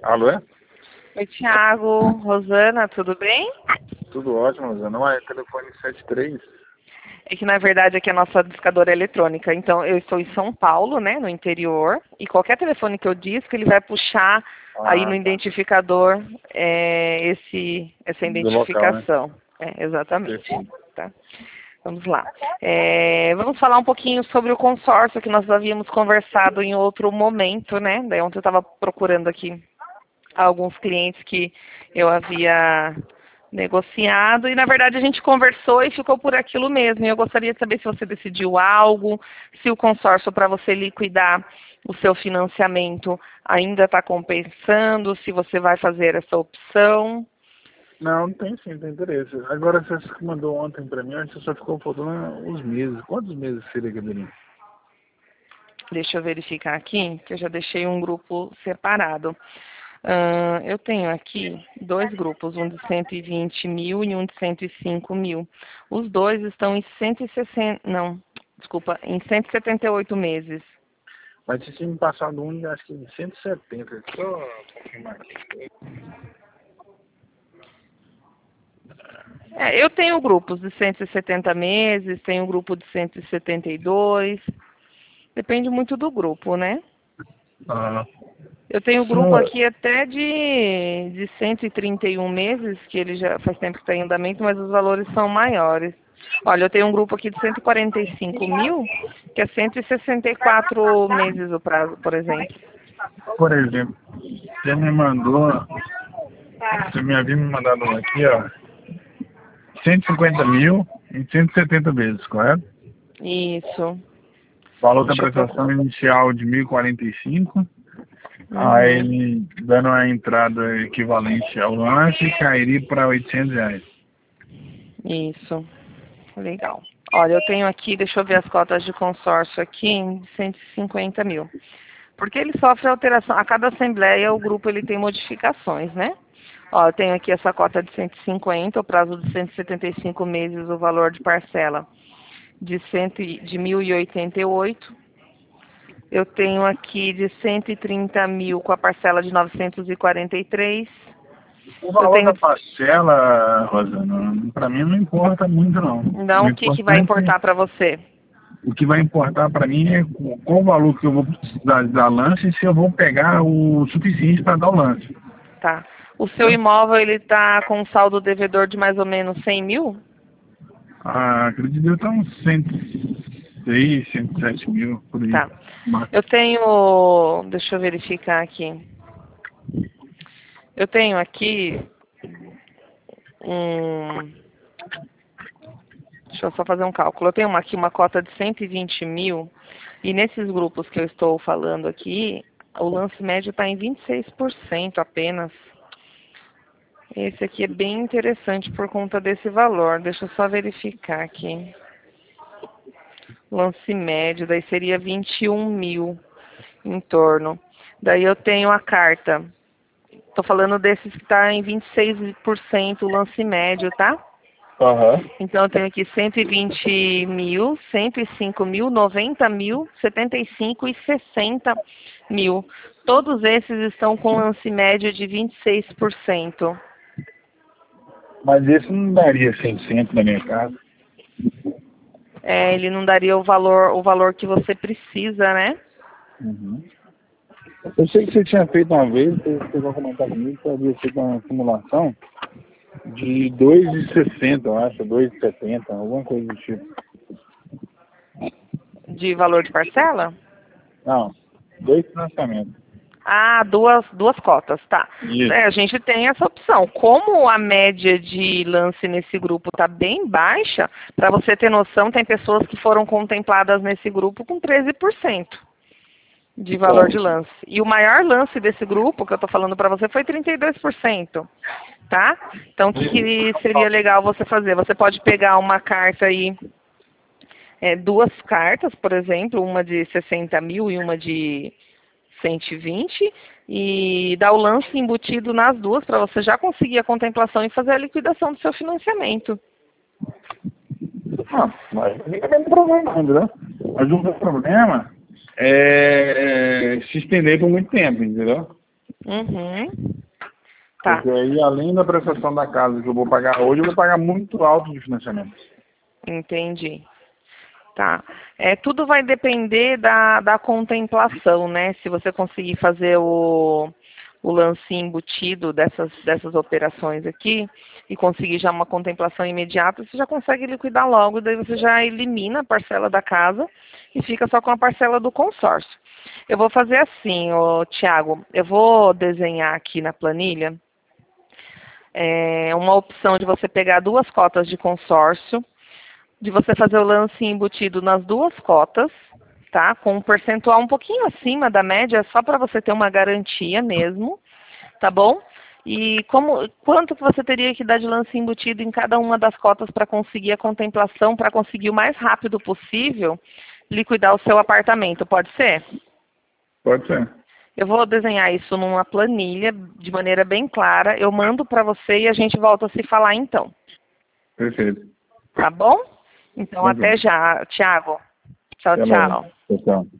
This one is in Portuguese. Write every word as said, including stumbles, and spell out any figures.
Alô, é? Oi, Thiago. Rosana, tudo bem? Tudo ótimo, Rosana. Não é telefone setenta e três. É que, na verdade, aqui é a nossa discadora eletrônica. Então, eu estou em São Paulo, né, no interior, e qualquer telefone que eu disco, ele vai puxar aí Ah, no tá. identificador é, esse, essa Do local, né? identificação. É, exatamente. Perfeito. Tá? Vamos lá. É, vamos falar um pouquinho sobre o consórcio que nós havíamos conversado em outro momento, né? Daí ontem eu estava procurando aqui alguns clientes que eu havia negociado e na verdade a gente conversou e ficou por aquilo mesmo. E eu gostaria de saber se você decidiu algo, se o consórcio para você liquidar o seu financiamento ainda está compensando, se você vai fazer essa opção. Não, tem sim, tem interesse. Agora, você mandou ontem pra mim, acho que só ficou faltando uns meses. Quantos meses seria que deveria? Deixa eu verificar aqui, que eu já deixei um grupo separado. Uh, eu tenho aqui dois grupos, um de cento e vinte mil e um de cento e cinco mil. Os dois estão em cento e sessenta, não, desculpa, em cento e setenta e oito meses. Mas você tinha me passado um, acho que de cento e setenta. Só confirmar aqui. É, eu tenho grupos de cento e setenta meses, tenho um grupo de cento e setenta e dois. Depende muito do grupo, né? Ah, Eu tenho grupo só... aqui até de, de cento e trinta e um meses, que ele já faz tempo que está em andamento, mas os valores são maiores. Olha, eu tenho um grupo aqui de cento e quarenta e cinco mil, que é cento e sessenta e quatro meses o prazo, por exemplo. Por exemplo, você me mandou... Você me havia me mandado um aqui, ó. cento e cinquenta mil em cento e setenta meses, correto? Isso. Valor da Deixa eu prestação procurar. inicial de mil e quarenta e cinco. Aí Uhum. ele dando a entrada equivalente ao lanche, cairia para oitocentos reais. Isso. Legal. Olha, eu tenho aqui, deixa eu ver as cotas de consórcio aqui, de cento e cinquenta mil. Porque ele sofre alteração. A cada assembleia, o grupo ele tem modificações, né? Ó, eu tenho aqui essa cota de cento e cinquenta, o prazo de cento e setenta e cinco meses, o valor de parcela de, cem, de mil e oitenta e oito. Eu tenho aqui de cento e trinta mil com a parcela de novecentos e quarenta e três. O Eu valor tenho, da parcela, Rosana, para mim não importa muito não. O então, o que, que vai importante, importar para você? o que vai importar para mim é qual o valor que eu vou precisar dar lanche e se eu vou pegar o suficiente para dar o lanche. Tá. O seu Entendeu? imóvel, ele está com um saldo devedor de mais ou menos cem mil? Ah, acredito que está uns cento e seis, cento e sete mil por aí. Tá. Mas, Eu tenho, deixa eu verificar aqui. Eu tenho aqui um, deixa eu só fazer um cálculo. Eu tenho uma, aqui uma cota de cento e vinte mil e nesses grupos que eu estou falando aqui, o lance médio está em vinte e seis por cento apenas. Esse aqui é bem interessante por conta desse valor. Deixa eu só verificar aqui. Lance médio, daí seria vinte e um mil em torno. Daí eu tenho a carta. Estou falando desses que está em vinte e seis por cento o lance médio, tá? aham. Então eu tenho aqui cento e vinte mil, cento e cinco mil, noventa mil, setenta e cinco e sessenta mil. Todos esses estão com lance médio de vinte e seis por cento. Mas esse não daria cem por cento na minha casa. É, ele não daria o valor, o valor que você precisa, né? Uhum. Eu sei que você tinha feito uma vez, você chegou a comentar comigo, que havia feito uma simulação de dois e sessenta, eu acho, dois e setenta, alguma coisa do tipo. De valor de parcela? Não, dois financiamentos. Ah, duas, duas cotas, tá. Isso. É, a gente tem essa opção. Como a média de lance nesse grupo está bem baixa, para você ter noção, tem pessoas que foram contempladas nesse grupo com treze por cento de valor de Bom, lance. E o maior lance desse grupo, que eu estou falando para você, foi trinta e dois por cento, tá? Então, o que, que seria legal você fazer? Você pode pegar uma carta aí, é, duas cartas, por exemplo, uma de sessenta mil e uma de cento e vinte e dar o lance embutido nas duas para você já conseguir a contemplação e fazer a liquidação do seu financiamento. ah, mas não tem problema ainda, né? Mas o meu problema é, é se estender por muito tempo, entendeu? Uhum. Tá. Porque aí, além da prestação da casa que eu vou pagar hoje, eu vou pagar muito alto de financiamento. Entendi. Tá. É, tudo vai depender da, da contemplação, né? Se você conseguir fazer o, o lance embutido dessas, dessas operações aqui e conseguir já uma contemplação imediata, você já consegue liquidar logo, daí você já elimina a parcela da casa e fica só com a parcela do consórcio. Eu vou fazer assim, ô, Tiago, eu vou desenhar aqui na planilha é, uma opção de você pegar duas cotas de consórcio, de você fazer o lance embutido nas duas cotas, tá? Com um percentual um pouquinho acima da média, só para você ter uma garantia mesmo, tá bom? E como, quanto que você teria que dar de lance embutido em cada uma das cotas para conseguir a contemplação, para conseguir o mais rápido possível liquidar o seu apartamento, pode ser? Pode ser. Eu vou desenhar isso numa planilha de maneira bem clara, eu mando para você e a gente volta a se falar então. Perfeito. Tá bom? Então, Tranquilo. até já, Tiago. Tchau, Até logo. tchau. Tchau, tchau.